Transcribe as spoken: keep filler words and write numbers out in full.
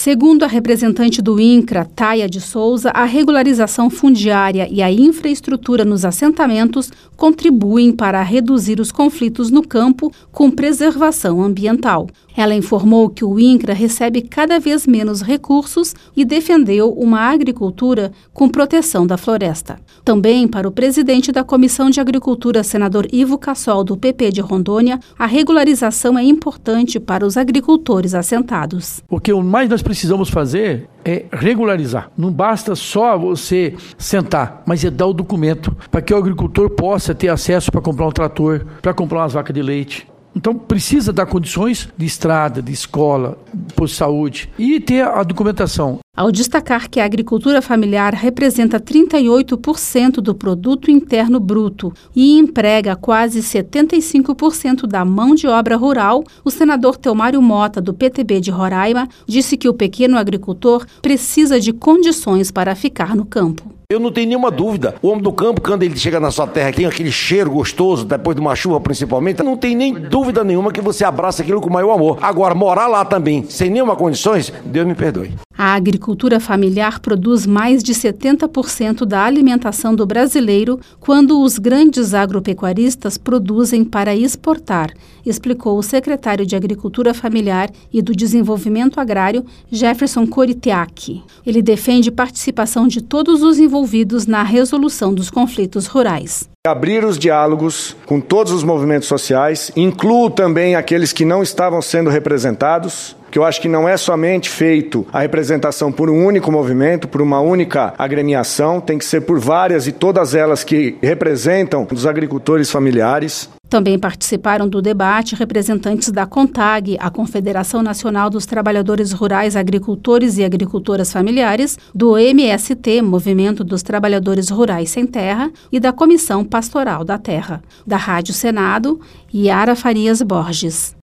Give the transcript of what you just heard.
Segundo a representante do INCRA, Taia de Souza, a regularização fundiária e a infraestrutura nos assentamentos contribuem para reduzir os conflitos no campo com preservação ambiental. Ela informou que o INCRA recebe cada vez menos recursos e defendeu uma agricultura com proteção da floresta. Também para o presidente da Comissão de Agricultura, senador Ivo Cassol, do P P de Rondônia, a regularização é importante para os agricultores assentados. O que mais nós precisamos fazer é regularizar. Não basta só você sentar, mas é dar o documento para que o agricultor possa ter acesso para comprar um trator, para comprar umas vacas de leite. Então, precisa dar condições de estrada, de escola, posto de saúde e ter a documentação. Ao destacar que a agricultura familiar representa trinta e oito por cento do produto interno bruto e emprega quase setenta e cinco por cento da mão de obra rural, o senador Teomário Mota, do P T B de Roraima, disse que o pequeno agricultor precisa de condições para ficar no campo. Eu não tenho nenhuma dúvida. O homem do campo, quando ele chega na sua terra, tem aquele cheiro gostoso, depois de uma chuva principalmente, não tem nem dúvida nenhuma que você abraça aquilo com o maior amor. Agora, morar lá também, sem nenhuma condições, Deus me perdoe. A agricultura familiar produz mais de setenta por cento da alimentação do brasileiro, quando os grandes agropecuaristas produzem para exportar, explicou o secretário de Agricultura Familiar e do Desenvolvimento Agrário, Jefferson Coritiaki. Ele defende participação de todos os envolvidos na resolução dos conflitos rurais. Abrir os diálogos com todos os movimentos sociais, incluo também aqueles que não estavam sendo representados, que eu acho que não é somente feito a representação por um único movimento, por uma única agremiação, tem que ser por várias e todas elas que representam os agricultores familiares. Também participaram do debate representantes da CONTAG, a Confederação Nacional dos Trabalhadores Rurais, Agricultores e Agricultoras Familiares, do M S T, Movimento dos Trabalhadores Rurais Sem Terra, e da Comissão Pastoral da Terra. Da Rádio Senado, Yara Farias Borges.